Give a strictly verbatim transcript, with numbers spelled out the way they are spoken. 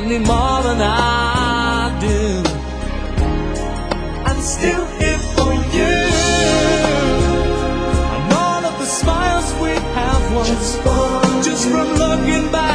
me more than I do. I'm still here for you, and all of the smiles we have once, just from looking back